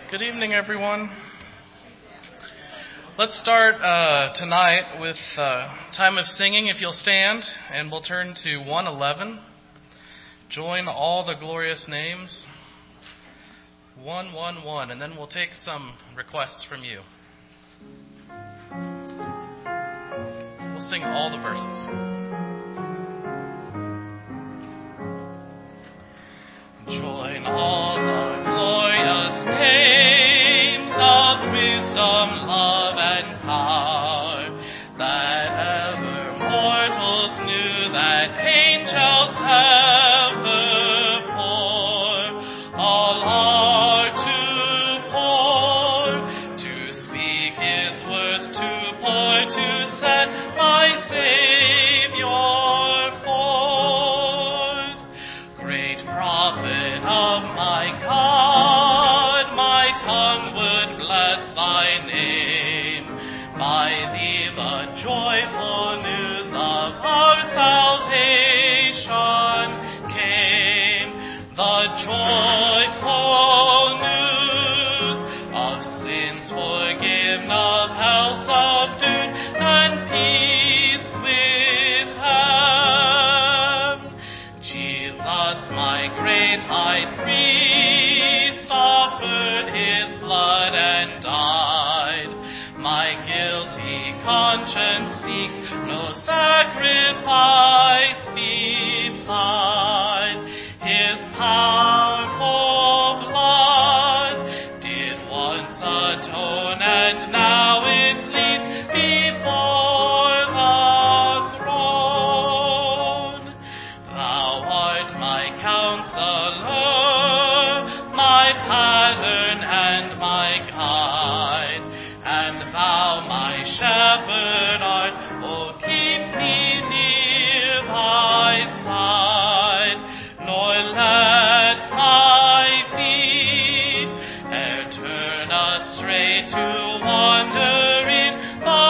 Good evening, everyone. Let's start tonight with time of singing, if you'll stand, and we'll turn to 111. Join all the glorious names. 111, and then we'll take some requests from you. We'll sing all the verses. Join all the glorious names of wisdom, love, and power, that ever mortals knew, that angels ever bore. All are to pour, to speak His words, to pour, to set my Savior forth. Great prophet of my God, my tongue would bless thy name. By thee the joyful news of our salvation came. The joyful news of sins forgiven, of hell subdued, and peace with heaven. Jesus, my great high priest, offered his blood and died. My guilty conscience seeks no sacrifice beside. His powerful blood did once atone, and now it pleads before the throne. Thou art my counselor, my pattern and my guide, and thou my shepherd art. Oh, keep me near thy side, nor let my feet e'er turn astray to wander in the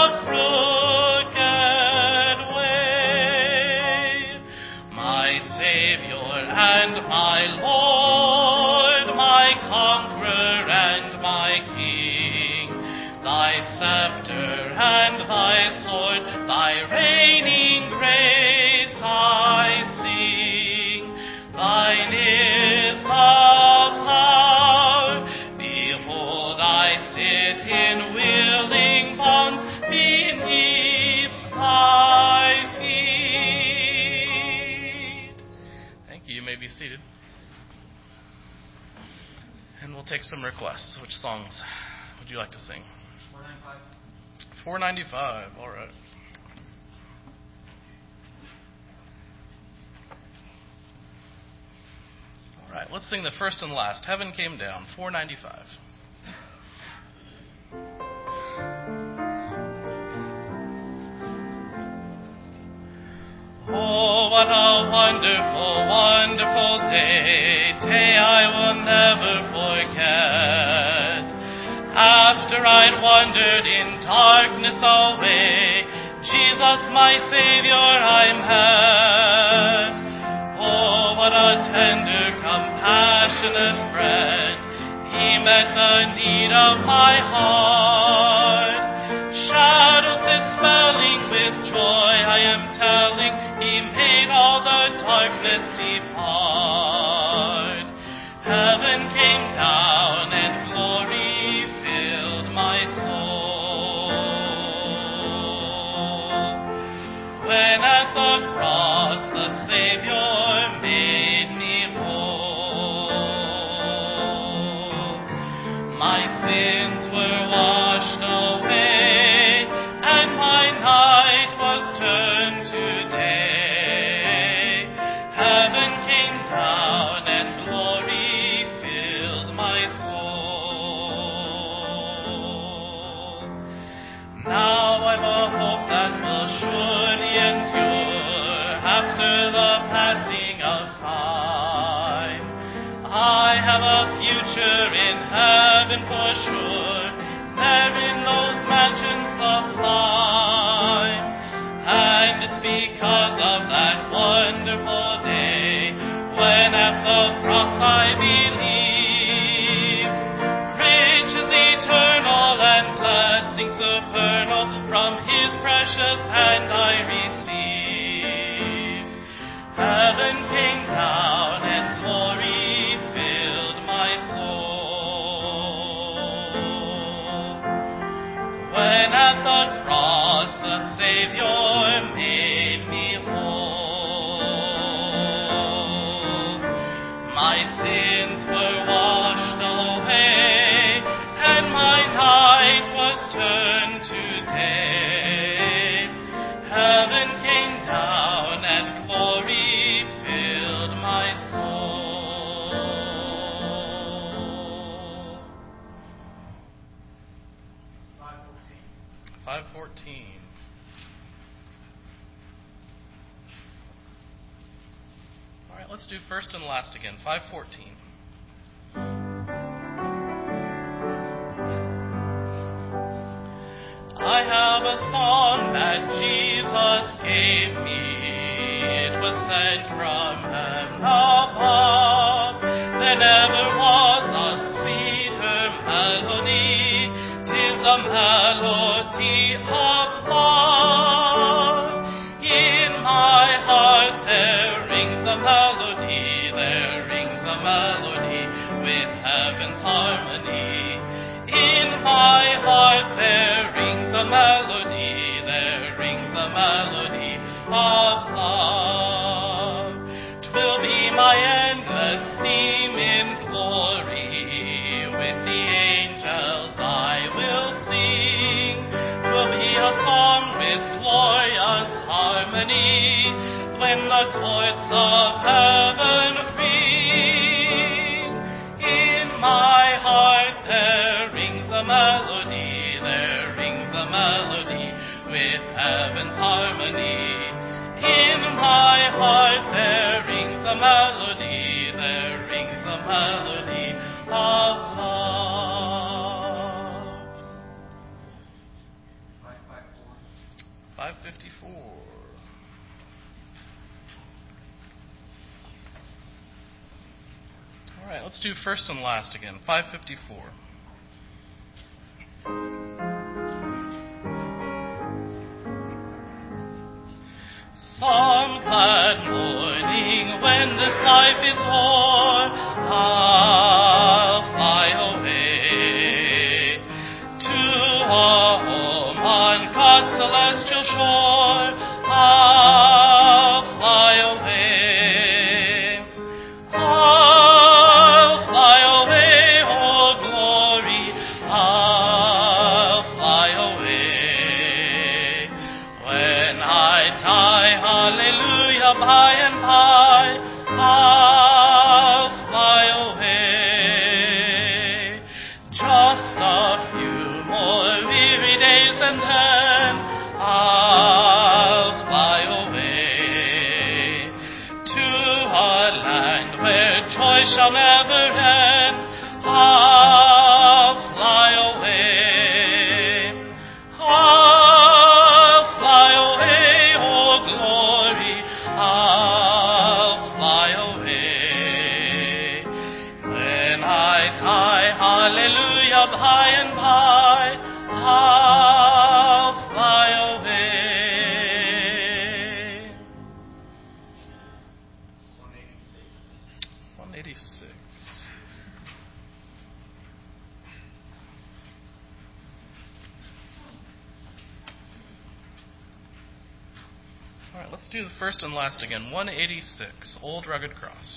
crooked way. My Savior and my Lord, my conqueror and my King, thy scepter and thy sword, thy reigning grace I sing. Thine is the power, behold I sit in willing bonds beneath thy feet. Thank you. You may be seated. And we'll take some requests. Which songs would you like to sing? 495. All right. All right. Let's sing the first and last. Heaven Came Down, 495. Oh, what a wonderful, wonderful day I will never forget. After I'd wandered in darkness away, Jesus, my Savior, I met. Oh, what a tender, compassionate friend. He met the need of my heart. Shadows dispelling with joy, I am telling, He made all the darkness depart. Heaven came down and glory filled my soul. When at the cross the Savior made me whole, my sins were washed away, and my night was turned to day. Heaven came down and glory filled my soul. Now I've a hope that will surely endure after the passing of time. I have a future in heaven for sure, there in those mansions sublime. And it's because of that wonderful day when at the cross I believed. 514. All right, let's do first and last again. 514. I have a song that Jesus gave me. It was sent from heaven above. There never was a sweeter melody. 'Tis a melody of love. In my heart there rings a melody. There rings a melody with heaven's harmony. In my heart there rings a melody, there rings a melody of love. 'Twill be my endless theme in glory, with the angels I will sing. 'Twill be a song with glorious harmony, when the courts of heaven ring. In my heart there rings a melody, there rings a melody with heaven's harmony. In my heart there rings a melody, there rings a melody of love. 554. All right, let's do first and last again. 554. Some glad morning when this life is o'er, I'll fly away to a home on God's celestial shore. I'll fly away. I'll fly away, oh glory. I'll fly away. When I die, hallelujah, by and by, I'll fly away. Just a few more weary days and then I'll fly away to a land where joy shall never end. I'll fly away. I'll fly away, oh glory. I'll fly away. When I die, hallelujah, by and by, I'll fly away. 186. All right, let's do the first and last again. 186, Old Rugged Cross.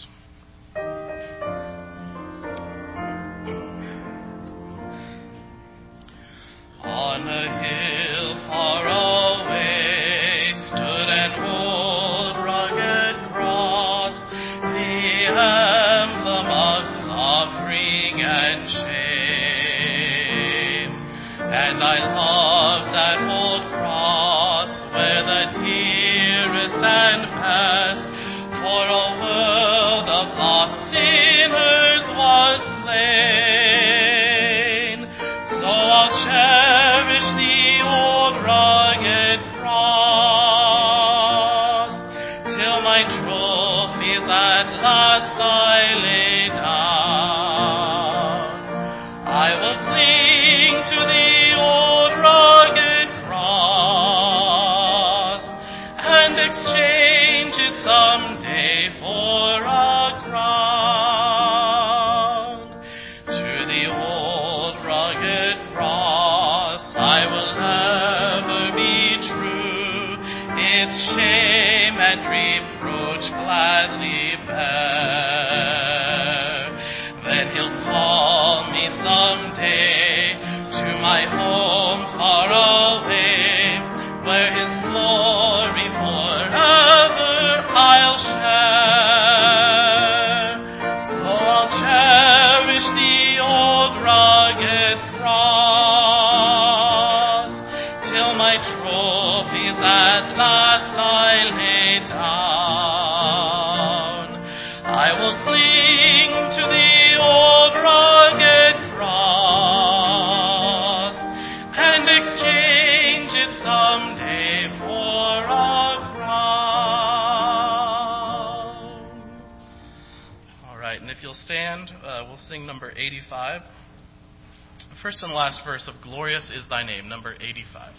On a hill far away stood an old rugged cross, the emblem of suffering and shame. And I love that old cross where the dearest and best for a world of lost sinners was slain. So I'll cherish the cling to the old rugged cross and exchange it someday for a crown. All right, and if you'll stand, we'll sing number 85. First and last verse of Glorious Is Thy Name, number 85.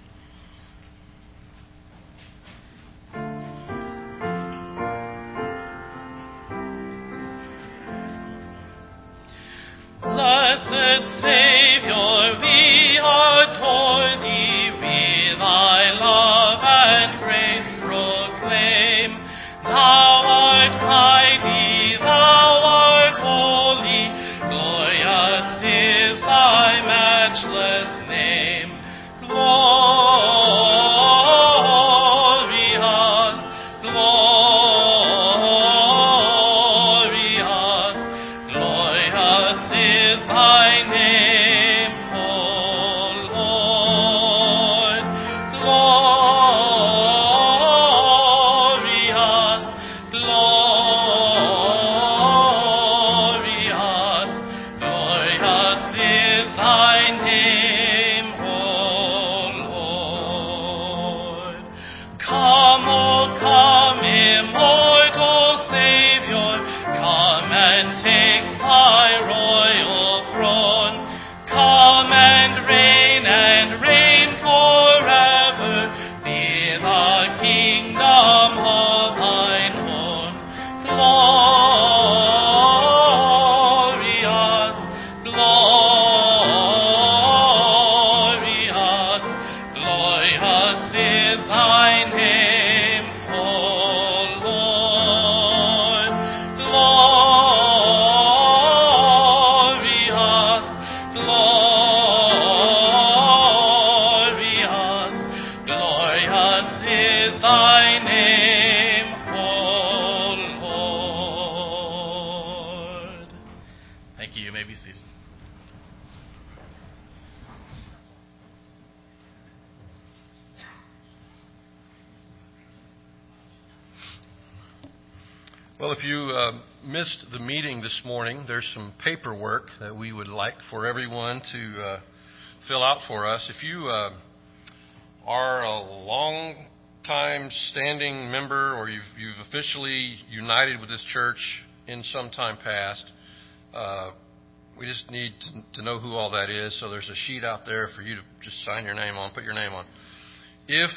Blessed Savior, we adore Thee, we Thy love and grace proclaim. Thou art mighty, Thou art holy, glorious is Thy matchless name. Glorious, glorious, glorious is Thy name, O Lord. Glorious, glorious, glorious is Thy name, O Lord. Come, O come, immortal Savior, come and take Thy royal throne. Come and reign forever. Be the kingdom of Thine own. Glorious, glorious, glorious is Thy name, O Lord. Glorious, glorious, glorious is Thy name, O Lord. Thank you. You may be seated. Well, if you missed the meeting this morning, there's some paperwork that we would like for everyone to fill out for us. If you are a long-time standing member or you've officially united with this church in some time past, we just need to know who all that is. So there's a sheet out there for you to just sign your name on, put your name on. If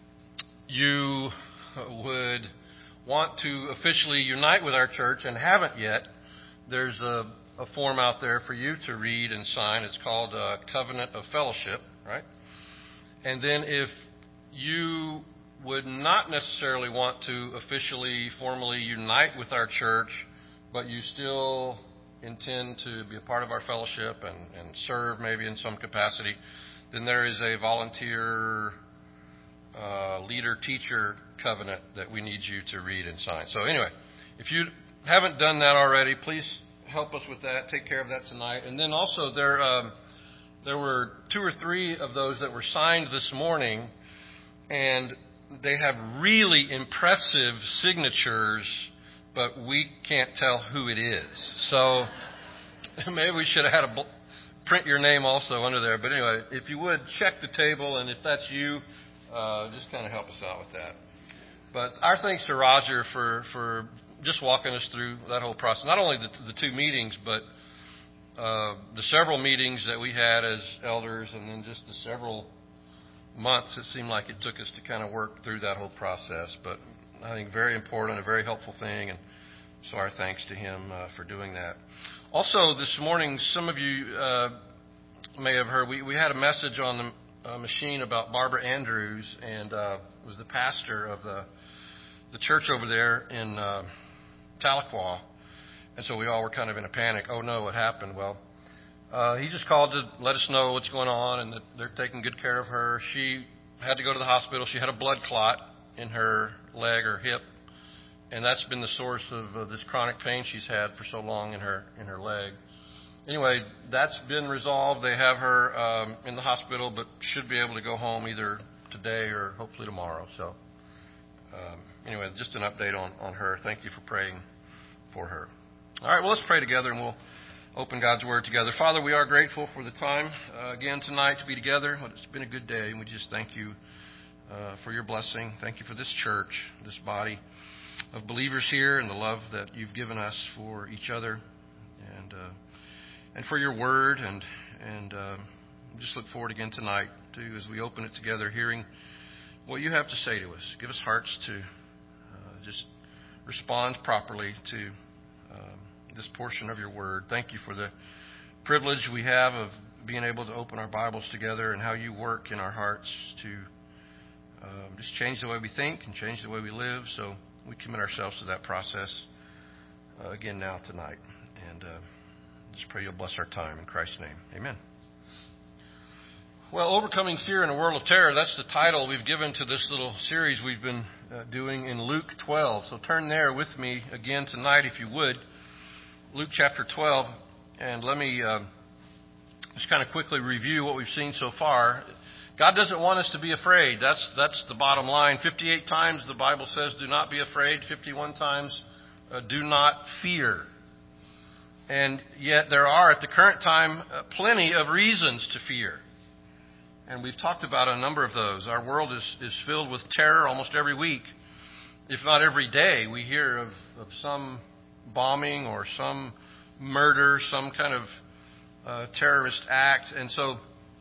you would want to officially unite with our church and haven't yet, there's a form out there for you to read and sign. It's called Covenant of Fellowship, right? And then if you would not necessarily want to officially, formally unite with our church, but you still intend to be a part of our fellowship and serve maybe in some capacity, then there is a volunteer leader-teacher covenant that we need you to read and sign. So anyway, if you haven't done that already, please help us with that. Take care of that tonight. And then also there were 2 or 3 of those that were signed this morning, and they have really impressive signatures, but we can't tell who it is. So maybe we should have had print your name also under there. But anyway, if you would, check the table, and if that's you, just kind of help us out with that. But our thanks to Roger for just walking us through that whole process. Not only the 2 meetings, but the several meetings that we had as elders, and then just the several months it seemed like it took us to kind of work through that whole process. But I think very important, a very helpful thing, and so our thanks to him for doing that. Also, this morning, some of you may have heard, we had a message on the machine about Barbara Andrews, and was the pastor of the church over there in Tahlequah. And so we all were kind of in a panic. Oh no, what happened? Well, he just called to let us know what's going on and that they're taking good care of her. She had to go to the hospital. She had a blood clot in her leg or hip, and that's been the source of this chronic pain she's had for so long in her leg. Anyway, that's been resolved. They have her in the hospital, but should be able to go home either today or hopefully tomorrow. So anyway, just an update on her. Thank you for praying for her. All right, well, let's pray together and we'll open God's Word together. Father, we are grateful for the time again tonight to be together. It's been a good day, and we just thank you for your blessing. Thank you for this church, this body of believers here, and the love that you've given us for each other, and for your Word, and just look forward again tonight to, as we open it together, hearing what you have to say to us. Give us hearts to just respond properly to this portion of your Word. Thank you for the privilege we have of being able to open our Bibles together and how you work in our hearts to just change the way we think and change the way we live. So we commit ourselves to that process again now tonight. And just pray you'll bless our time in Christ's name. Amen. Well, Overcoming Fear in a World of Terror, that's the title we've given to this little series we've been doing in Luke 12. So turn there with me again tonight if you would. Luke chapter 12, and let me just kind of quickly review what we've seen so far. God doesn't want us to be afraid. That's the bottom line. 58 times the Bible says, do not be afraid. 51 times, do not fear. And yet there are, at the current time, plenty of reasons to fear. And we've talked about a number of those. Our world is filled with terror almost every week. If not every day, we hear of some bombing or some murder, some kind of terrorist act. And so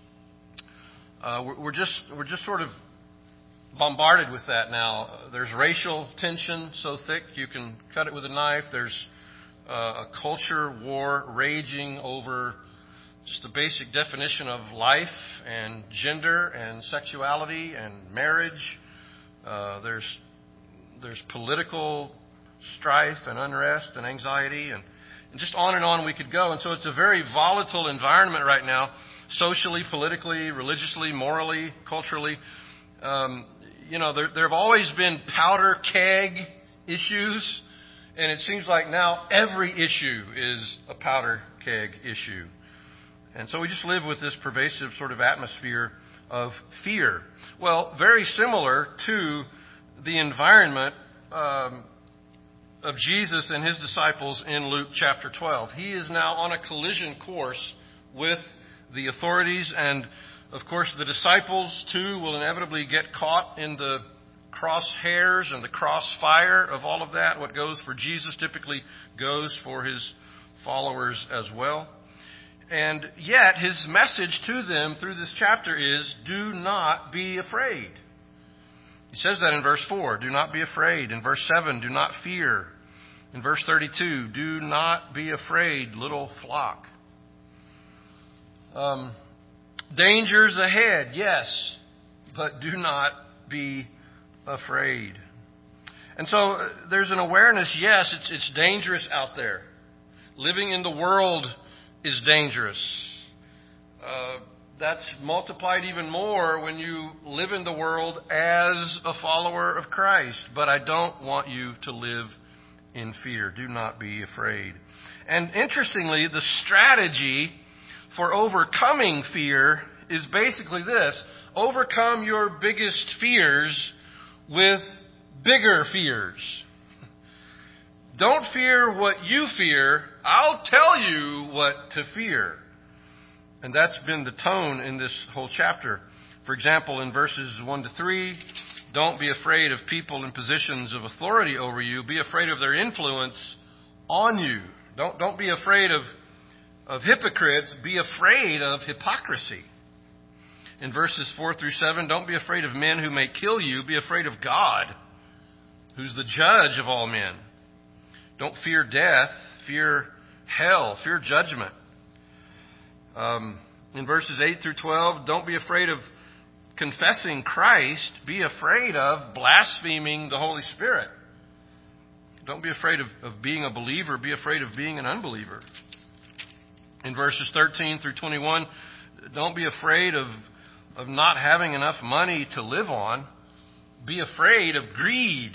we're just sort of bombarded with that now. There's racial tension so thick you can cut it with a knife. There's a culture war raging over just the basic definition of life and gender and sexuality and marriage. There's political strife and unrest and anxiety and just on we could go. And so it's a very volatile environment right now, socially, politically, religiously, morally, culturally. There have always been powder keg issues, and it seems like now every issue is a powder keg issue. And so we just live with this pervasive sort of atmosphere of fear. Well, very similar to the environment of Jesus and his disciples in Luke chapter 12. He is now on a collision course with the authorities, and of course the disciples too will inevitably get caught in the crosshairs and the crossfire of all of that. What goes for Jesus typically goes for his followers as well. And yet his message to them through this chapter is, do not be afraid. He says that in verse 4, do not be afraid. In verse 7, do not fear. In verse 32, do not be afraid, little flock. Dangers ahead, yes, but do not be afraid. And so there's an awareness, yes, it's dangerous out there. Living in the world is dangerous. That's multiplied even more when you live in the world as a follower of Christ. But I don't want you to live in fear. Do not be afraid. And interestingly, the strategy for overcoming fear is basically this. Overcome your biggest fears with bigger fears. Don't fear what you fear. I'll tell you what to fear. And that's been the tone in this whole chapter. For example, in verses 1 to 3, don't be afraid of people in positions of authority over you. Be afraid of their influence on you. Don't be afraid of hypocrites. Be afraid of hypocrisy. In verses 4 through 7, don't be afraid of men who may kill you. Be afraid of God, who's the judge of all men. Don't fear death. Fear hell. Fear judgment. In verses 8 through 12, don't be afraid of confessing Christ. Be afraid of blaspheming the Holy Spirit. Don't be afraid of being a believer. Be afraid of being an unbeliever. In verses 13 through 21, don't be afraid of not having enough money to live on. Be afraid of greed.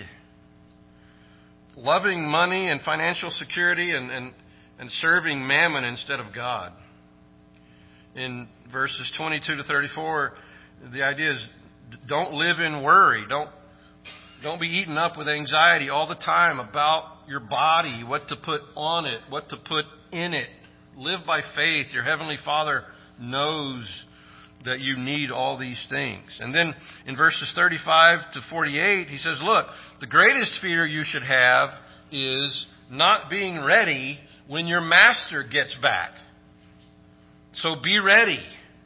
Loving money and financial security and serving mammon instead of God. In verses 22 to 34, the idea is don't live in worry. Don't be eaten up with anxiety all the time about your body, what to put on it, what to put in it. Live by faith. Your Heavenly Father knows that you need all these things. And then in verses 35 to 48, he says, look, the greatest fear you should have is not being ready when your master gets back. So be ready.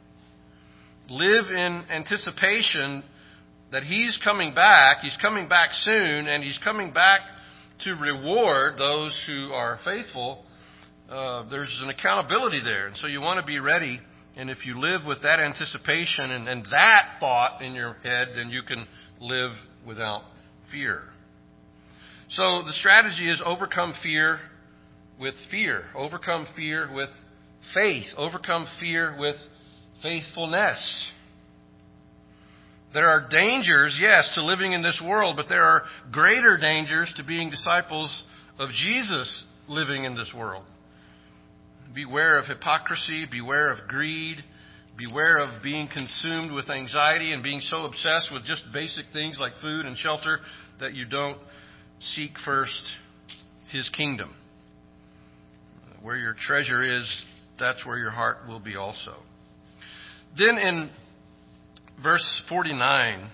Live in anticipation that he's coming back. He's coming back soon, and he's coming back to reward those who are faithful. There's an accountability there. And so you want to be ready. And if you live with that anticipation and that thought in your head, then you can live without fear. So the strategy is overcome fear with fear. Overcome fear with faith. Overcome fear with faithfulness. There are dangers, yes, to living in this world, but there are greater dangers to being disciples of Jesus living in this world. Beware of hypocrisy, beware of greed, beware of being consumed with anxiety and being so obsessed with just basic things like food and shelter that you don't seek first His kingdom. Where your treasure is, that's where your heart will be also. Then in verse 49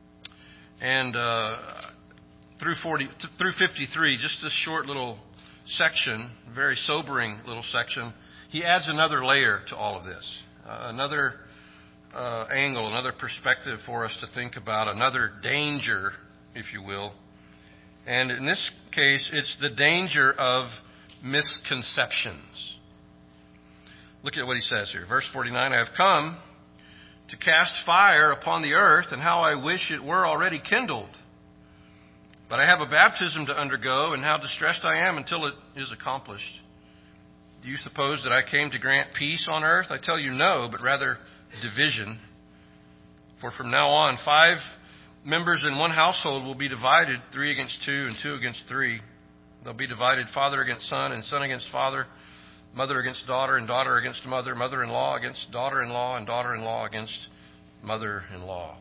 and through 53, just this short little section, very sobering little section, he adds another layer to all of this, another angle, another perspective for us to think about, another danger, if you will. And in this case, it's the danger of misconceptions. Look at what he says here. Verse 49, I have come to cast fire upon the earth, and how I wish it were already kindled. But I have a baptism to undergo, and how distressed I am until it is accomplished. Do you suppose that I came to grant peace on earth? I tell you no, but rather division. For from now on, 5 members in one household will be divided, 3 against 2 and 2 against 3. They'll be divided, father against son and son against father, mother against daughter and daughter against mother, mother-in-law against daughter-in-law and daughter-in-law against mother-in-law.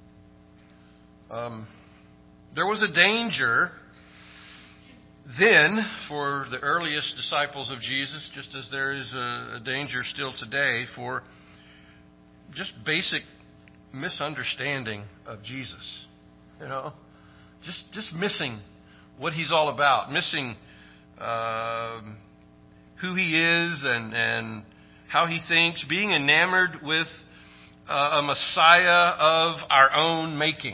There was a danger then for the earliest disciples of Jesus, just as there is a danger still today for just basic misunderstanding of Jesus. You know, just missing what He's all about, missing who He is and how He thinks, being enamored with a Messiah of our own making.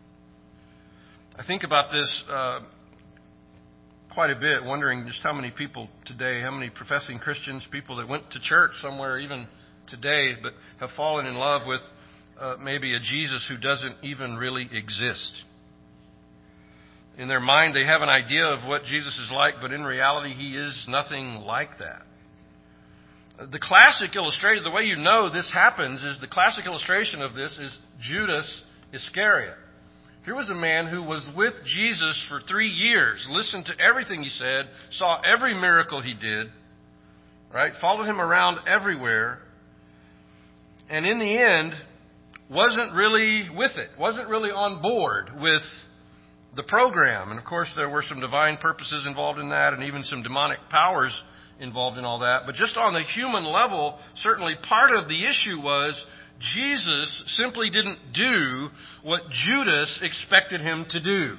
I think about this quite a bit, wondering just how many people today, how many professing Christians, people that went to church somewhere even today, but have fallen in love with maybe a Jesus who doesn't even really exist. In their mind, they have an idea of what Jesus is like, but in reality, He is nothing like that. The classic illustration, the way you know this happens, is the classic illustration of this is Judas Iscariot. Here was a man who was with Jesus for 3 years, listened to everything He said, saw every miracle He did, right? Followed Him around everywhere, and in the end, wasn't really with it, wasn't really on board with the program. And of course, there were some divine purposes involved in that, and even some demonic powers involved in all that. But just on the human level, certainly part of the issue was Jesus simply didn't do what Judas expected Him to do.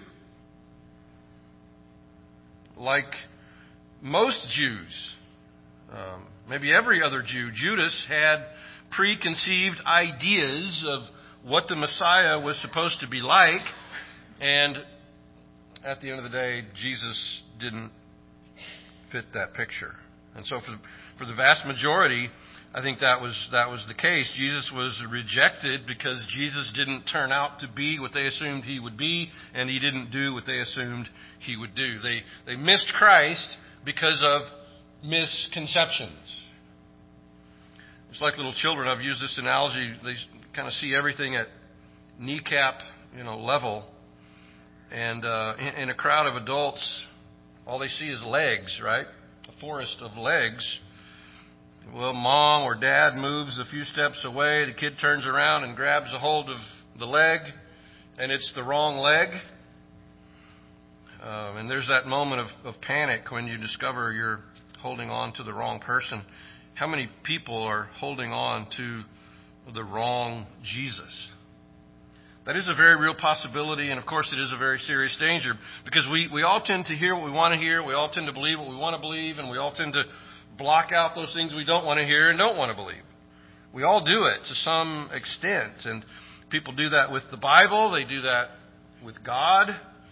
Like most Jews, maybe every other Jew, Judas had preconceived ideas of what the Messiah was supposed to be like, and at the end of the day, Jesus didn't fit that picture. And so for the vast majority, I think that was the case. Jesus was rejected because Jesus didn't turn out to be what they assumed He would be, and He didn't do what they assumed He would do. They missed Christ because of misconceptions. It's like little children. I've used this analogy. They kind of see everything at kneecap, level. And in a crowd of adults, all they see is legs, right? A forest of legs. Well, mom or dad moves a few steps away. The kid turns around and grabs a hold of the leg, and it's the wrong leg. And there's that moment of panic when you discover you're holding on to the wrong person. How many people are holding on to the wrong Jesus? That is a very real possibility, and of course it is a very serious danger, because we all tend to hear what we want to hear, we all tend to believe what we want to believe, and we all tend to block out those things we don't want to hear and don't want to believe. We all do it to some extent, and people do that with the Bible, they do that with God,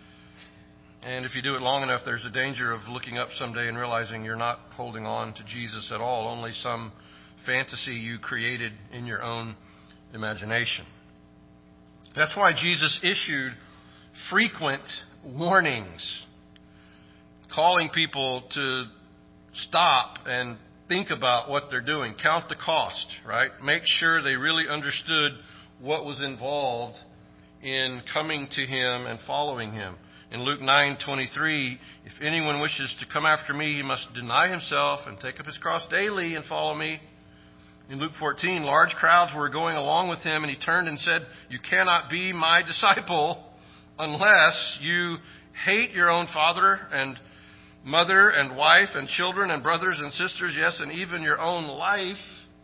and if you do it long enough, there's a danger of looking up someday and realizing you're not holding on to Jesus at all, only some fantasy you created in your own imagination. That's why Jesus issued frequent warnings, calling people to stop and think about what they're doing. Count the cost, right? Make sure they really understood what was involved in coming to Him and following Him. In Luke 9:23, if anyone wishes to come after me, he must deny himself and take up his cross daily and follow me. In Luke 14, large crowds were going along with him, and he turned and said, you cannot be my disciple unless you hate your own father and mother and wife and children and brothers and sisters, yes, and even your own life.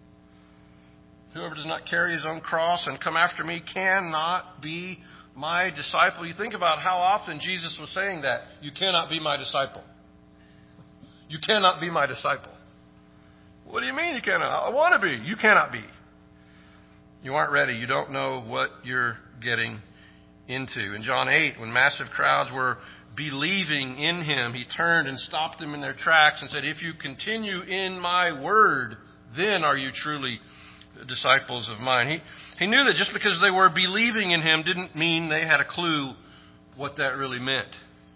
Whoever does not carry his own cross and come after me cannot be my disciple. You think about how often Jesus was saying that. You cannot be my disciple. You cannot be my disciple. What do you mean you cannot? I want to be. You cannot be. You aren't ready. You don't know what you're getting into. In John 8, when massive crowds were believing in Him, He turned and stopped them in their tracks and said, if you continue in my word, then are you truly disciples of mine. He knew that just because they were believing in Him didn't mean they had a clue what that really meant.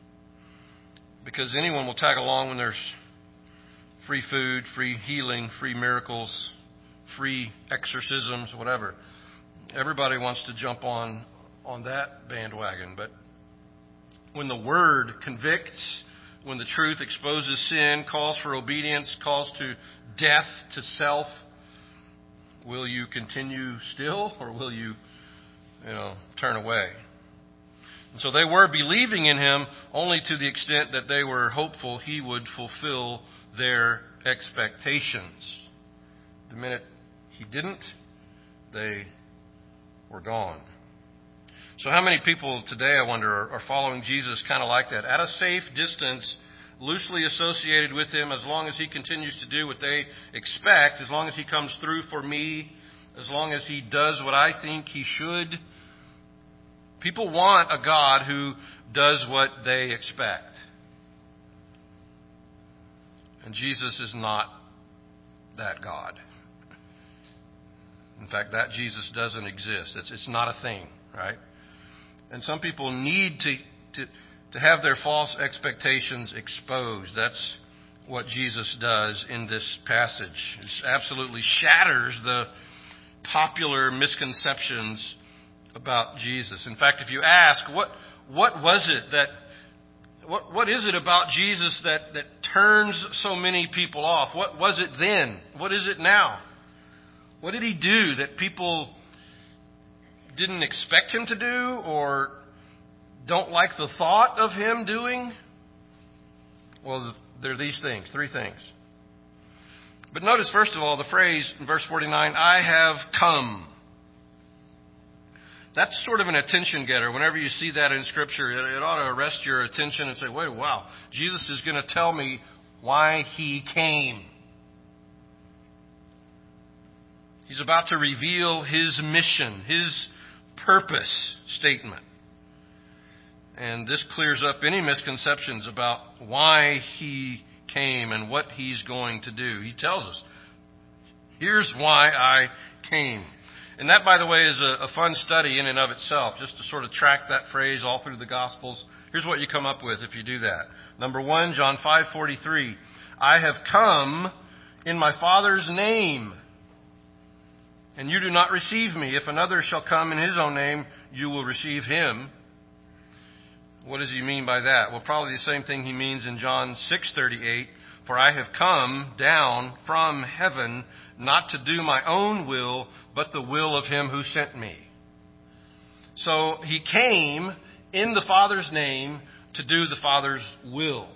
Because anyone will tag along when there's free food, free healing, free miracles, free exorcisms, whatever. Everybody wants to jump on that bandwagon. But when the Word convicts, when the truth exposes sin, calls for obedience, calls to death to self, will you continue still, or will you turn away? And so they were believing in Him only to the extent that they were hopeful He would fulfill their expectations. The minute He didn't, they were gone. So how many people today, I wonder, are following Jesus kind of like that? At a safe distance, loosely associated with Him, as long as He continues to do what they expect, as long as He comes through for me, as long as He does what I think He should. People want a God who does what they expect. And Jesus is not that God. In fact, that Jesus doesn't exist. It's not a thing, right? And some people need to have their false expectations exposed. That's what Jesus does in this passage. It absolutely shatters the popular misconceptions about Jesus. In fact, if you ask, what is it about Jesus that turns so many people off? What was it then? What is it now? What did He do that people didn't expect Him to do or don't like the thought of Him doing? Well, there are these things, three things. But notice, first of all, the phrase in verse 49, I have come. That's sort of an attention getter. Whenever you see that in Scripture, it ought to arrest your attention and say, wait, wow, Jesus is going to tell me why He came. He's about to reveal His mission, His purpose statement. And this clears up any misconceptions about why He came and what He's going to do. He tells us, here's why I came. And that, by the way, is a fun study in and of itself, just to sort of track that phrase all through the Gospels. Here's what you come up with if you do that. Number 1, John 5:43. I have come in my Father's name, and you do not receive me. If another shall come in his own name, you will receive him. What does He mean by that? Well, probably the same thing He means in John 6:38. For I have come down from heaven not to do my own will, but the will of Him who sent me. So He came in the Father's name to do the Father's will.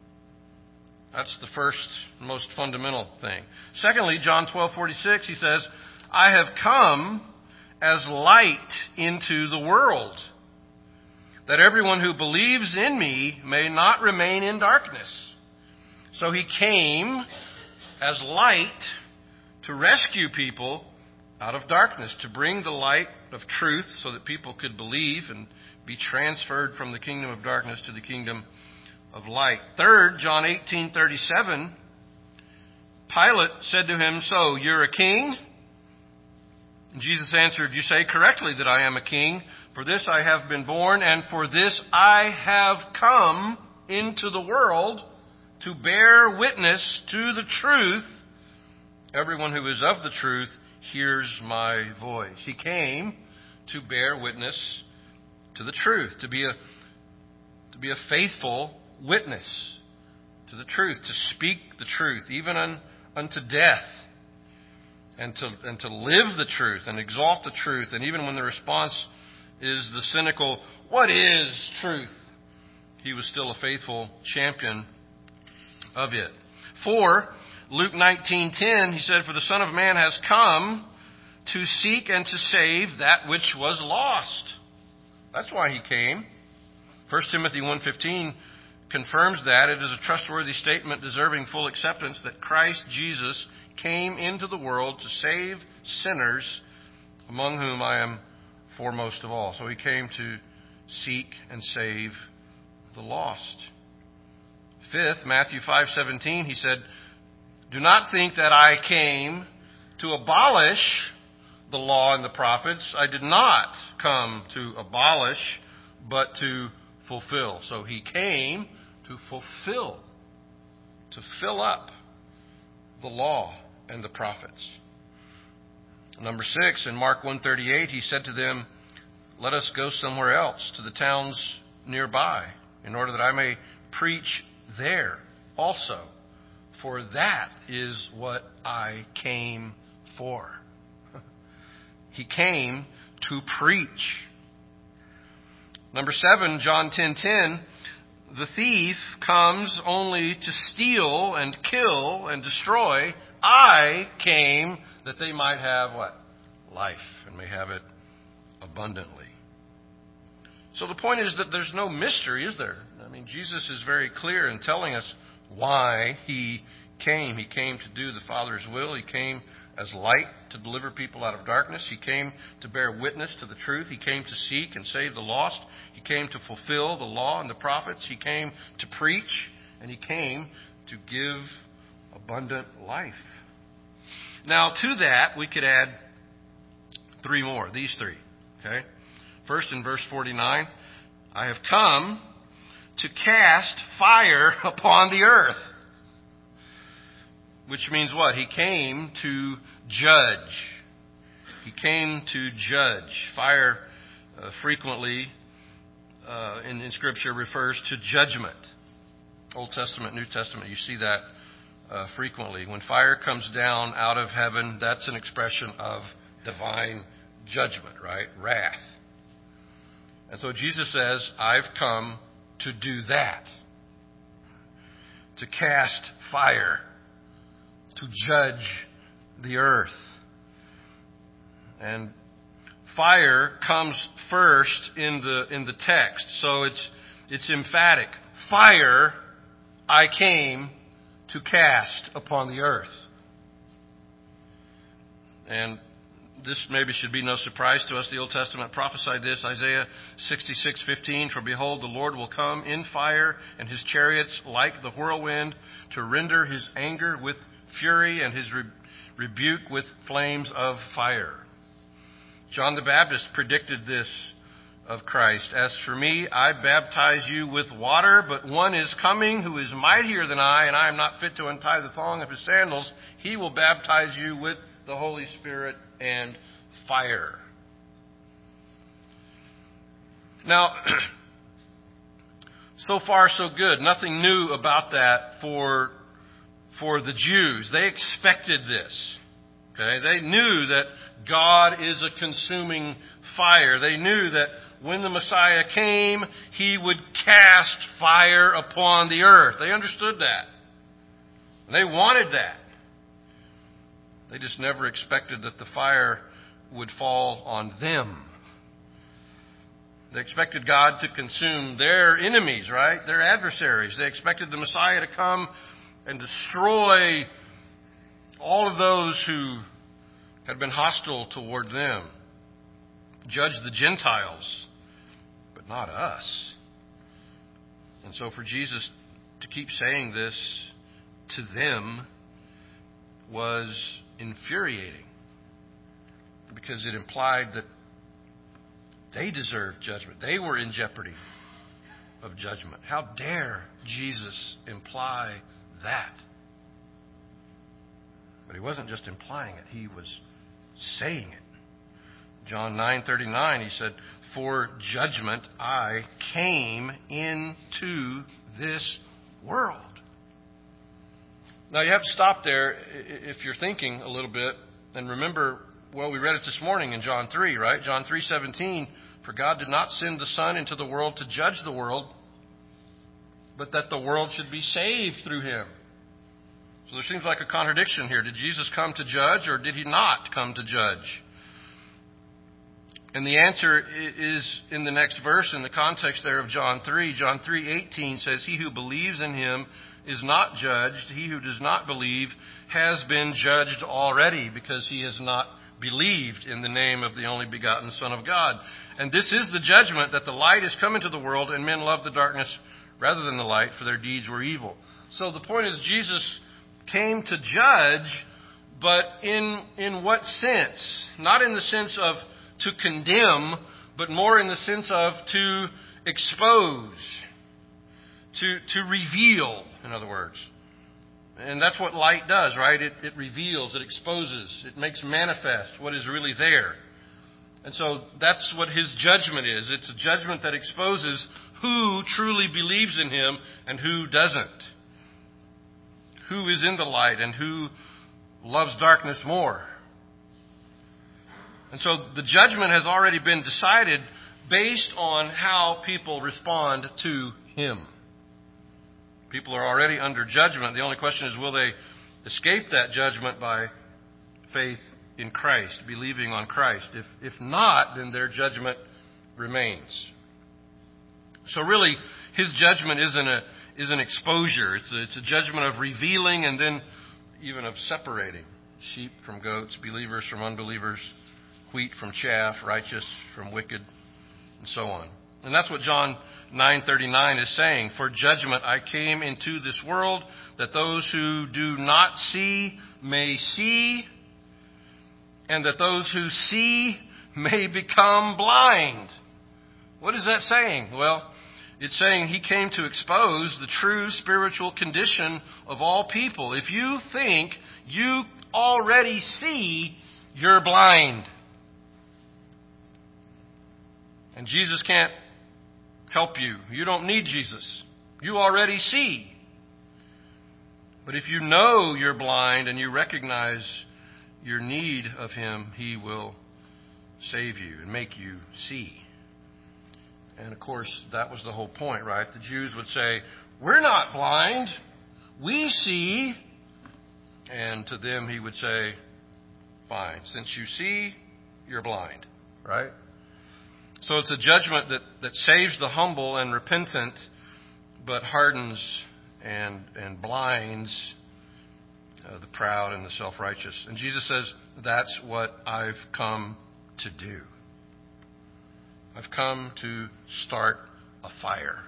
That's the first, most fundamental thing. Secondly, John 12:46, he says, I have come as light into the world, that everyone who believes in me may not remain in darkness. So he came as light to rescue people out of darkness, to bring the light of truth so that people could believe and be transferred from the kingdom of darkness to the kingdom of light. Third, John 18:37, Pilate said to him, so you're a king? And Jesus answered, you say correctly that I am a king. For this I have been born, and for this I have come into the world, to bear witness to the truth. Everyone who is of the truth hears my voice. He came to bear witness to the truth, to be a faithful witness to the truth, to speak the truth, even unto death, and to live the truth and exalt the truth. And even when the response is the cynical, what is truth? He was still a faithful champion of it. 4, Luke 19:10, he said, for the Son of Man has come to seek and to save that which was lost. That's why he came. 1 Timothy 1:15 confirms that. It is a trustworthy statement deserving full acceptance that Christ Jesus came into the world to save sinners, among whom I am foremost of all. So he came to seek and save the lost. 5th, Matthew 5:17, he said, do not think that I came to abolish the law and the prophets. I did not come to abolish, but to fulfill. So he came to fulfill, to fill up the law and the prophets. Number 6, in Mark 1:38, he said to them, let us go somewhere else, to the towns nearby, in order that I may preach there also. For that is what I came for. He came to preach. Number 7, John 10:10, the thief comes only to steal and kill and destroy. I came that they might have what? Life, and may have it abundantly. So the point is that there's no mystery, is there? I mean, Jesus is very clear in telling us why he came. He came to do the Father's will. He came as light to deliver people out of darkness. He came to bear witness to the truth. He came to seek and save the lost. He came to fulfill the law and the prophets. He came to preach, and he came to give abundant life. Now, to that, we could add 3 more, these 3. Okay? First, in verse 49, I have come to cast fire upon the earth. Which means what? He came to judge. He came to judge. Fire frequently in Scripture refers to judgment. Old Testament, New Testament, you see that frequently. When fire comes down out of heaven, that's an expression of divine judgment, right? Wrath. And so Jesus says, I've come to do that. To cast fire. To judge the earth. And fire comes first in the text. So it's emphatic. Fire I came to cast upon the earth. And this maybe should be no surprise to us. The Old Testament prophesied this, Isaiah 66:15. For behold, the Lord will come in fire, and his chariots like the whirlwind, to render his anger with fury and his rebuke with flames of fire. John the Baptist predicted this of Christ. As for me, I baptize you with water, but one is coming who is mightier than I, and I am not fit to untie the thong of his sandals. He will baptize you with the Holy Spirit and fire. Now, so far so good. Nothing new about that for the Jews. They expected this. Okay? They knew that God is a consuming fire. They knew that when the Messiah came, He would cast fire upon the earth. They understood that. And they wanted that. They just never expected that the fire would fall on them. They expected God to consume their enemies, right? Their adversaries. They expected the Messiah to come and destroy all of those who had been hostile toward them. Judge the Gentiles, but not us. And so for Jesus to keep saying this to them was infuriating, because it implied that they deserved judgment. They were in jeopardy of judgment. How dare Jesus imply that? But He wasn't just implying it, He was saying it. John 9:39, He said, "For judgment I came into this world." Now you have to stop there if you're thinking a little bit and remember, well, we read it this morning in John 3, right? John 3:17, "For God did not send the Son into the world to judge the world, but that the world should be saved through Him." So there seems like a contradiction here. Did Jesus come to judge, or did He not come to judge? And the answer is in the next verse, in the context there of John 3. John 3:18 says, "He who believes in Him is not judged. He who does not believe has been judged already, because he has not believed in the name of the only begotten Son of God. And this is the judgment, that the light is come into the world, and men love the darkness rather than the light, for their deeds were evil." So the point is, Jesus came to judge, but in what sense? Not in the sense of to condemn, but more in the sense of to expose, to reveal, in other words. And that's what light does, right? It reveals, it exposes, it makes manifest what is really there. And so that's what His judgment is. It's a judgment that exposes who truly believes in Him and who doesn't. Who is in the light and who loves darkness more. And so the judgment has already been decided based on how people respond to Him. People are already under judgment. The only question is, will they escape that judgment by faith in Christ, believing on Christ? If not, then their judgment remains. So really, His judgment is an exposure. It's a judgment of revealing and then even of separating sheep from goats, believers from unbelievers, wheat from chaff, righteous from wicked, and so on. And that's what John 9:39 is saying. "For judgment I came into this world, that those who do not see may see, and that those who see may become blind." What is that saying? Well, it's saying He came to expose the true spiritual condition of all people. If you think you already see, you're blind. And Jesus can't help you. You don't need Jesus. You already see. But if you know you're blind and you recognize your need of Him, He will save you and make you see. And of course, that was the whole point, right? The Jews would say, "We're not blind. We see." And to them He would say, "Fine. Since you see, you're blind." Right? So it's a judgment that saves the humble and repentant, but hardens and blinds the proud and the self-righteous. And Jesus says, that's what I've come to do. I've come to start a fire.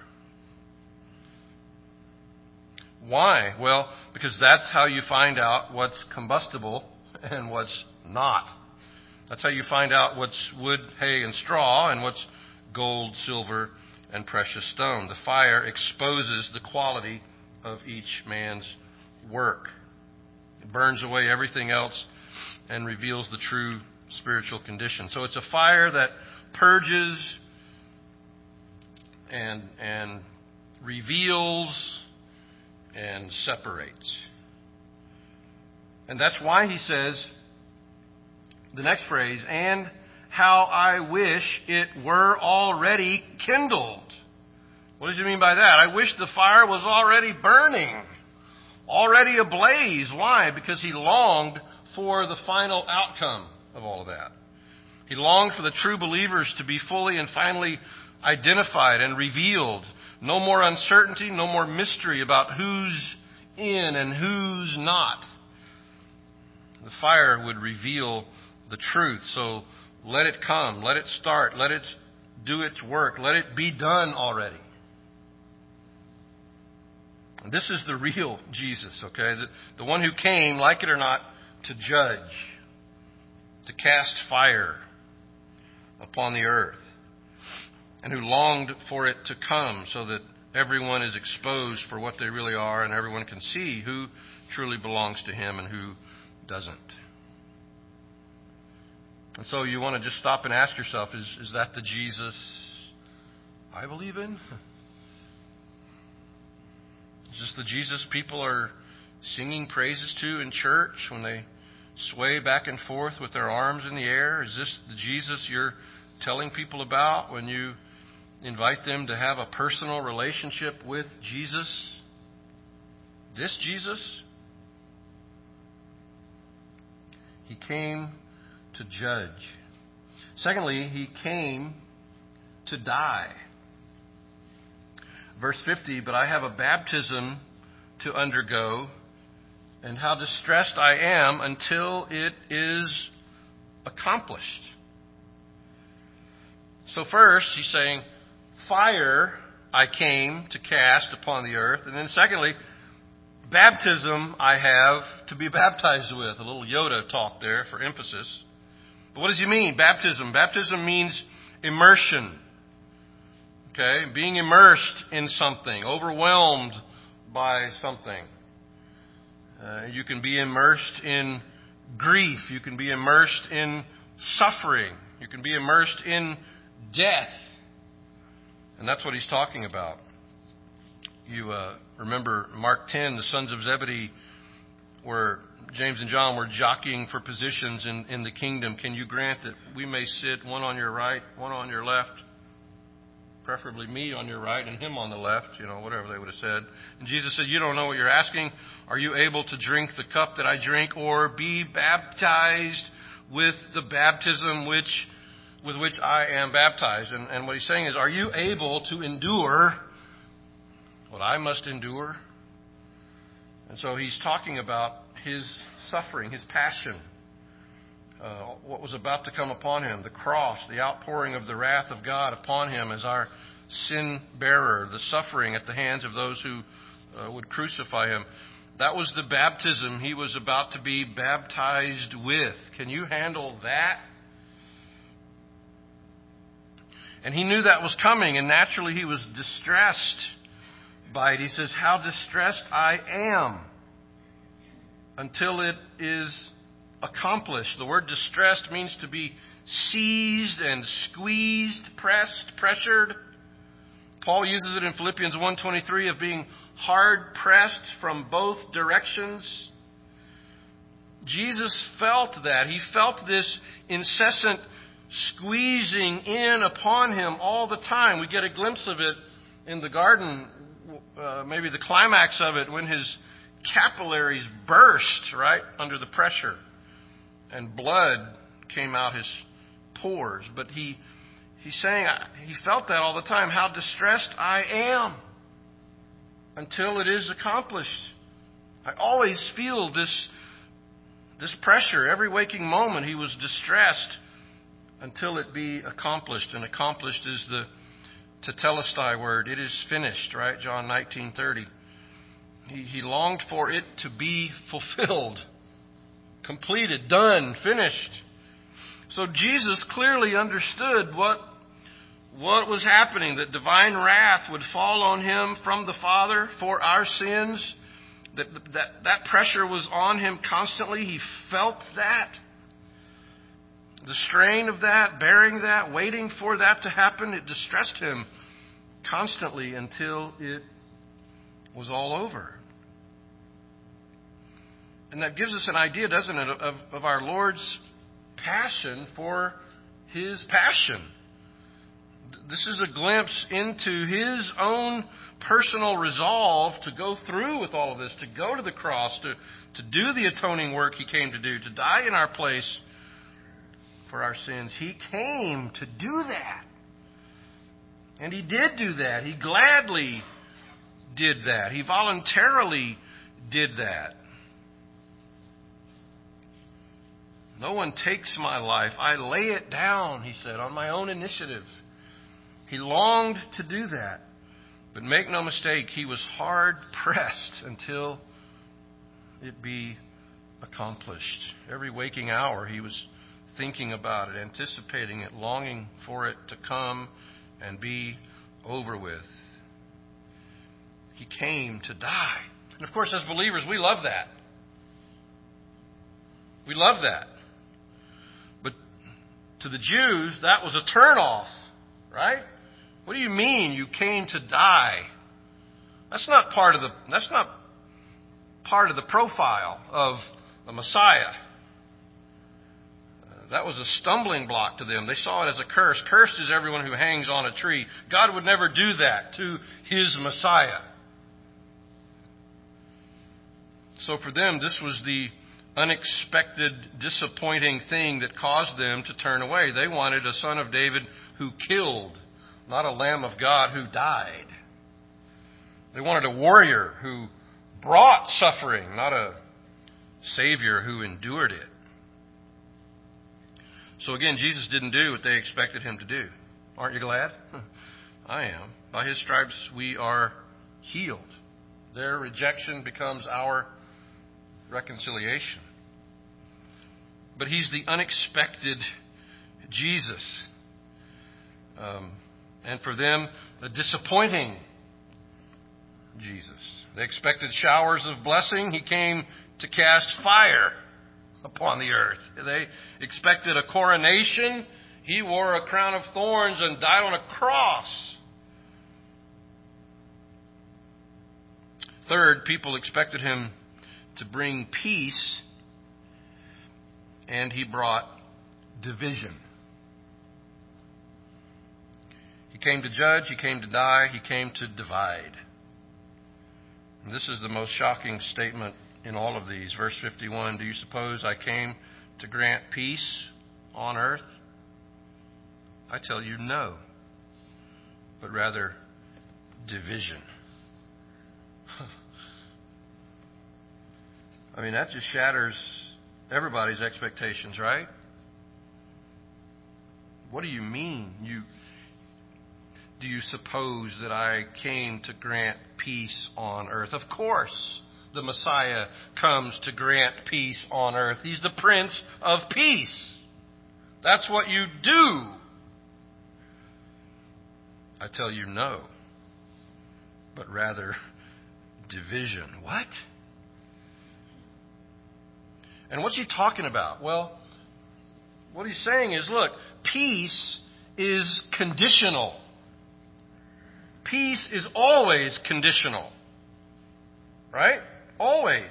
Why? Well, because that's how you find out what's combustible and what's not. That's how you find out what's wood, hay, and straw, and what's gold, silver, and precious stone. The fire exposes the quality of each man's work. It burns away everything else and reveals the true spiritual condition. So it's a fire that purges and reveals and separates. And that's why He says, The next phrase, and how I wish it were already kindled. What does he mean by that? I wish the fire was already burning, already ablaze. Why? Because he longed for the final outcome of all of that. He longed for the true believers to be fully and finally identified and revealed. No more uncertainty, no more mystery about who's in and who's not. The fire would reveal the truth. So let it come, let it start, let it do its work, let it be done already. And this is the real Jesus, okay? The one who came, like it or not, to judge, to cast fire upon the earth, and who longed for it to come so that everyone is exposed for what they really are and everyone can see who truly belongs to him and who doesn't. And so you want to just stop and ask yourself, is that the Jesus I believe in? Is this the Jesus people are singing praises to in church when they sway back and forth with their arms in the air? Is this the Jesus you're telling people about when you invite them to have a personal relationship with Jesus? This Jesus? He came to judge. Secondly, he came to die. Verse 50, but I have a baptism to undergo, and how distressed I am until it is accomplished. So first, he's saying, fire I came to cast upon the earth. And then secondly, baptism I have to be baptized with. A little Yoda talk there for emphasis. But what does he mean, baptism? Baptism means immersion. Okay? Being immersed in something, overwhelmed by something. You can be immersed in grief. You can be immersed in suffering. You can be immersed in death. And that's what he's talking about. You remember Mark 10, the sons of Zebedee, where James and John were jockeying for positions in the kingdom. Can you grant that we may sit one on your right, one on your left? Preferably me on your right and him on the left, whatever they would have said. And Jesus said, you don't know what you're asking. Are you able to drink the cup that I drink, or be baptized with the baptism with which I am baptized? And what he's saying is, are you able to endure what I must endure? And so he's talking about his suffering, his passion, what was about to come upon him, the cross, the outpouring of the wrath of God upon him as our sin bearer, the suffering at the hands of those who would crucify him. That was the baptism he was about to be baptized with. Can you handle that? And he knew that was coming, and naturally he was distressed by it. He says, how distressed I am until it is accomplished. The word distressed means to be seized and squeezed, pressed, pressured. Paul uses it in Philippians 1:23 of being hard pressed from both directions. Jesus felt that. He felt this incessant squeezing in upon him all the time. We get a glimpse of it in the garden, maybe the climax of it, when his capillaries burst, right, under the pressure. And blood came out his pores. But he's saying he felt that all the time. How distressed I am until it is accomplished. I always feel this pressure. Every waking moment he was distressed until it be accomplished. And accomplished is the tetelestai word. It is finished, right? John 19:30. He longed for it to be fulfilled. Completed, done, finished. So Jesus clearly understood what was happening, that divine wrath would fall on him from the Father for our sins, that pressure was on him constantly. He felt that. The strain of that, bearing that, waiting for that to happen, it distressed him constantly until it was all over. And that gives us an idea, doesn't it, of our Lord's passion for his passion. This is a glimpse into his own personal resolve to go through with all of this, to go to the cross, to do the atoning work he came to do, to die in our place for our sins. He came to do that. And he did do that. He gladly did that. He voluntarily did that. No one takes my life. I lay it down, he said, on my own initiative. He longed to do that. But make no mistake, he was hard pressed until it be accomplished. Every waking hour he was thinking about it, anticipating it, longing for it to come and be over with. He came to die. And of course, as believers, we love that. We love that. But to the Jews, that was a turnoff, right? What do you mean you came to die? That's not part of the profile of the Messiah. That was a stumbling block to them. They saw it as a curse. Cursed is everyone who hangs on a tree. God would never do that to his Messiah. So for them, this was the unexpected, disappointing thing that caused them to turn away. They wanted a son of David who killed, not a Lamb of God who died. They wanted a warrior who brought suffering, not a Savior who endured it. So again, Jesus didn't do what they expected him to do. Aren't you glad? I am. By his stripes we are healed. Their rejection becomes our reconciliation. But he's the unexpected Jesus. And for them, a disappointing Jesus. They expected showers of blessing. He came to cast fire upon the earth. They expected a coronation. He wore a crown of thorns and died on a cross. Third, people expected him to bring peace, and he brought division. He came to judge, he came to die, he came to divide. And this is the most shocking statement in all of these. Verse 51, do you suppose I came to grant peace on earth? I tell you no, but rather division. I mean, that just shatters everybody's expectations, right? What do you mean? Do you suppose that I came to grant peace on earth? Of course, the Messiah comes to grant peace on earth. He's the Prince of Peace. That's what you do. I tell you no, but rather division. What? And what's he talking about? Well, what he's saying is, look, peace is conditional. Peace is always conditional. Right? Always.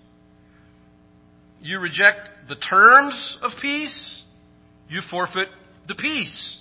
You reject the terms of peace, you forfeit the peace.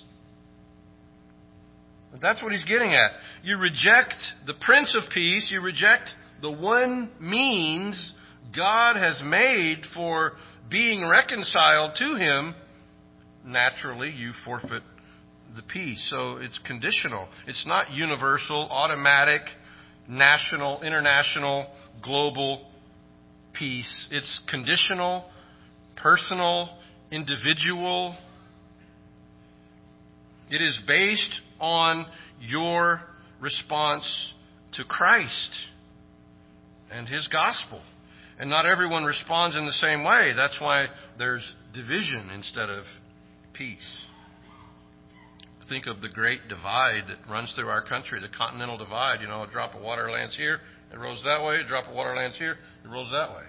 That's what he's getting at. You reject the Prince of Peace, you reject the one means God has made for being reconciled to him, naturally you forfeit the peace. So it's conditional. It's not universal, automatic, national, international, global peace. It's conditional, personal, individual. It is based on your response to Christ and his gospel. And not everyone responds in the same way. That's why there's division instead of peace. Think of the great divide that runs through our country, the continental divide. You know, a drop of water lands here, it rolls that way. A drop of water lands here, it rolls that way.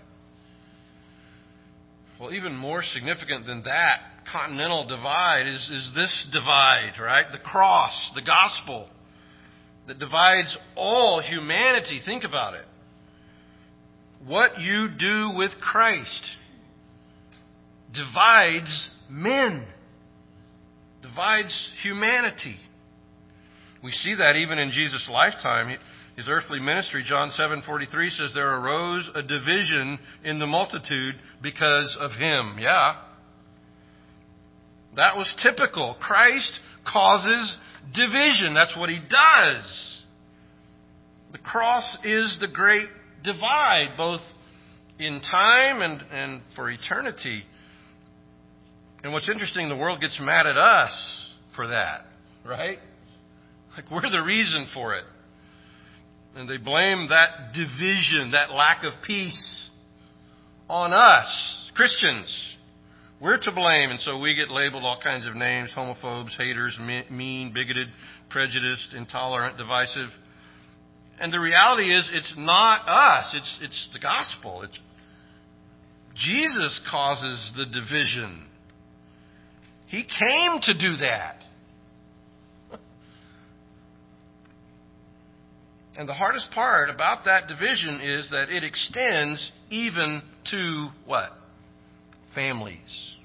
Well, even more significant than that continental divide is this divide, right? The cross, the gospel, that divides all humanity. Think about it. What you do with Christ divides men, divides humanity. We see that even in Jesus' lifetime. His earthly ministry, John 7:43 says, there arose a division in the multitude because of him. Yeah. That was typical. Christ causes division. That's what he does. The cross is the great divide, both in time and for eternity. And what's interesting, the world gets mad at us for that, right? Like we're the reason for it. And they blame that division, that lack of peace on us, Christians. We're to blame, and so we get labeled all kinds of names: homophobes, haters, mean, bigoted, prejudiced, intolerant, divisive. And the reality is, it's not us. It's the gospel. It's Jesus causes the division. He came to do that. And the hardest part about that division is that it extends even to what? Families.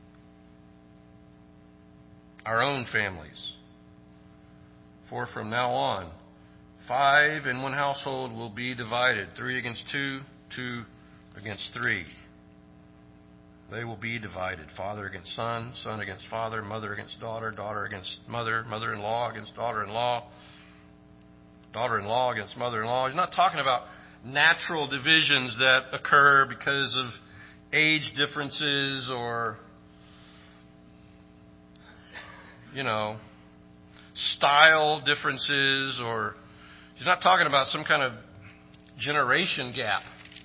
Our own families. For from now on, 5 in one household will be divided. 3 against 2, 2 against 3. They will be divided. Father against son, son against father, mother against daughter, daughter against mother, mother-in-law against daughter-in-law, daughter-in-law against mother-in-law. He's not talking about natural divisions that occur because of age differences or, style differences, or he's not talking about some kind of generation gap.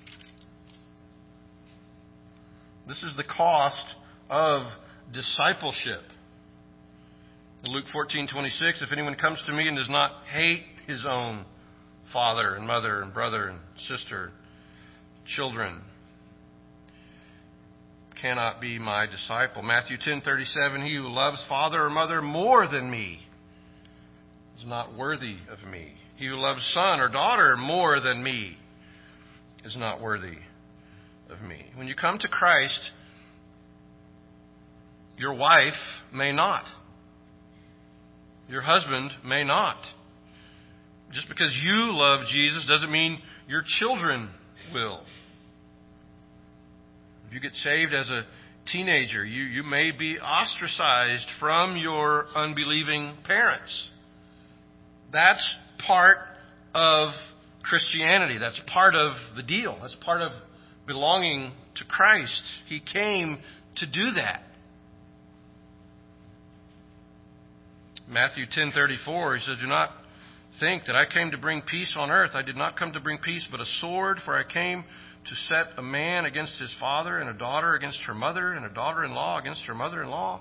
This is the cost of discipleship. In Luke 14:26, if anyone comes to me and does not hate his own father and mother and brother and sister, children, cannot be my disciple. Matthew 10:37, he who loves father or mother more than me is not worthy of me. He who loves son or daughter more than me is not worthy of me. When you come to Christ, your wife may not. Your husband may not. Just because you love Jesus doesn't mean your children will. If you get saved as a teenager, you may be ostracized from your unbelieving parents. That's part of Christianity. That's part of the deal. That's part of belonging to Christ. He came to do that. Matthew 10:34, he says, do not think that I came to bring peace on earth. I did not come to bring peace, but a sword, for I came to set a man against his father, and a daughter against her mother, and a daughter-in-law against her mother-in-law.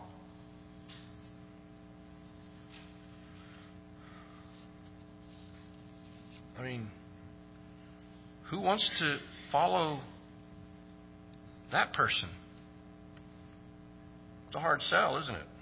I mean, who wants to follow that person? It's a hard sell, isn't it?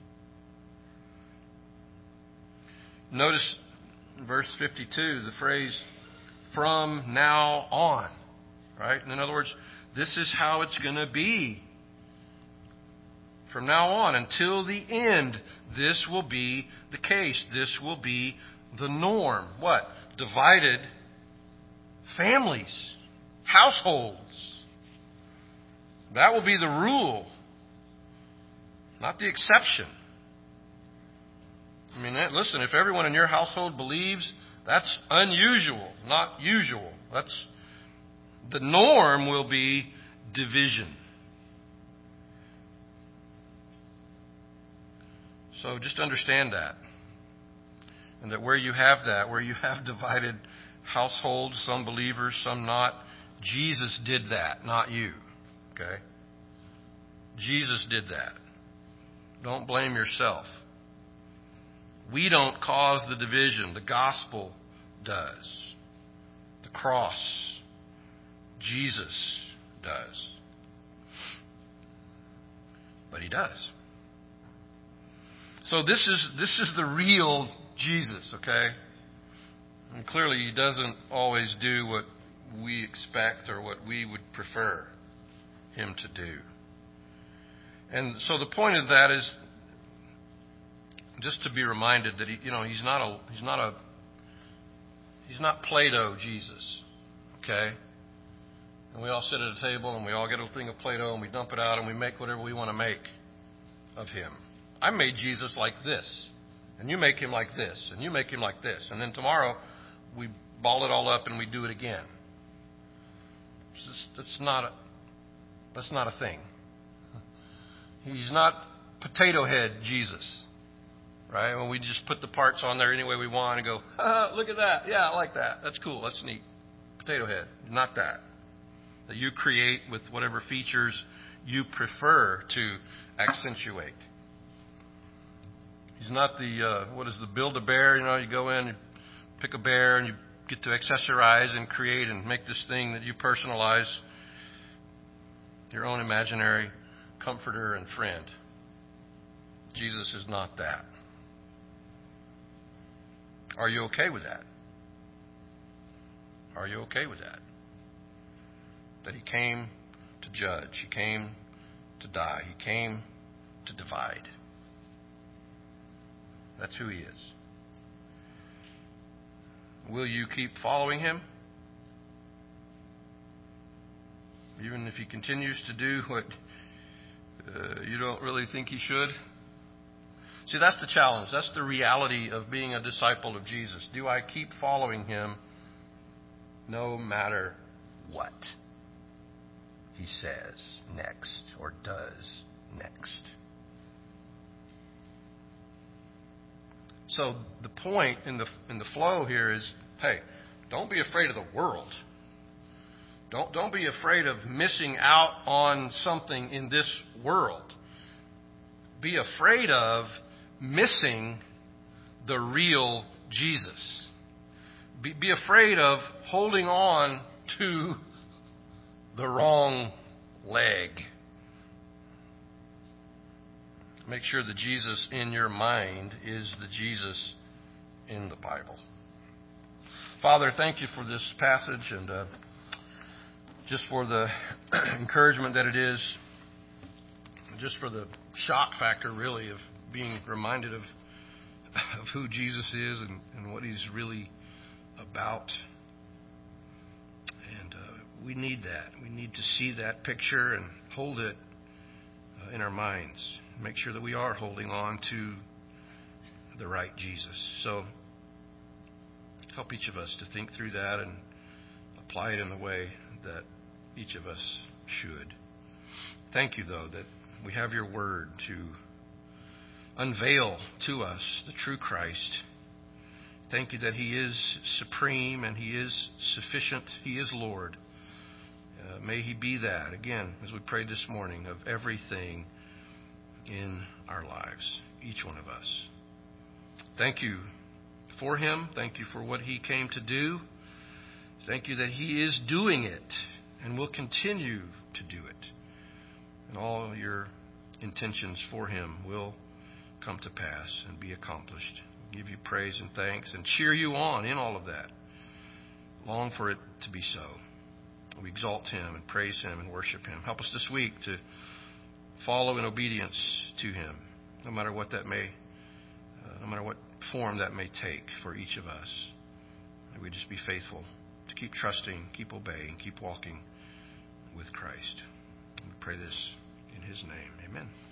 Notice in verse 52, the phrase, from now on. Right? In other words, this is how it's going to be. From now on, until the end, this will be the case. This will be the norm. What? Divided families, households. That will be the rule, not the exception. I mean, listen, if everyone in your household believes, that's unusual, not usual. The norm will be division. So just understand that. And that where you have that, where you have divided households, some believers, some not, Jesus did that, not you. Okay? Jesus did that. Don't blame yourself. We don't cause the division. The gospel does. The cross, Jesus does. But he does. So this is the real Jesus, okay? And clearly he doesn't always do what we expect or what we would prefer him to do. And so the point of that is just to be reminded that he's not Play-Doh Jesus, okay? And we all sit at a table and we all get a thing of Play-Doh and we dump it out and we make whatever we want to make of him. I made Jesus like this, and you make him like this, and you make him like this, and then tomorrow we ball it all up and we do it again. That's not a thing. He's not potato head Jesus, right? When we just put the parts on there any way we want and go, look at that. Yeah, I like that. That's cool. That's neat. Potato head. Not that. That you create with whatever features you prefer to accentuate. He's not the Build-A-Bear. You go in, you pick a bear, and you get to accessorize and create and make this thing that you personalize your own imaginary comforter and friend. Jesus is not that. Are you okay with that? Are you okay with that? That he came to judge. He came to die. He came to divide. That's who he is. Will you keep following him? Even if he continues to do what you don't really think he should? See, that's the challenge. That's the reality of being a disciple of Jesus. Do I keep following him no matter what he says next or does next? So the point in the flow here is, hey, don't be afraid of the world. Don't be afraid of missing out on something in this world. Be afraid of missing the real Jesus. Be afraid of holding on to the wrong leg. Make sure the Jesus in your mind is the Jesus in the Bible. Father, thank you for this passage and just for the encouragement that it is, just for the shock factor, really, of being reminded of who Jesus is and what he's really about. And we need that. We need to see that picture and hold it in our minds. Make sure that we are holding on to the right Jesus. So help each of us to think through that and apply it in the way that each of us should. Thank you, though, that we have your word to unveil to us the true Christ. Thank you that he is supreme and he is sufficient. He is Lord. May he be that, again, as we prayed this morning, of everything in our lives, each one of us. Thank you for him. Thank you for what he came to do. Thank you that he is doing it and will continue to do it. And all your intentions for him will come to pass and be accomplished. Give you praise and thanks and cheer you on in all of that. Long for it to be so. We exalt him and praise him and worship him. Help us this week to follow in obedience to him, no matter what that may, no matter what form that may take for each of us. May we just be faithful to keep trusting, keep obeying, keep walking with Christ. We pray this in his name. Amen.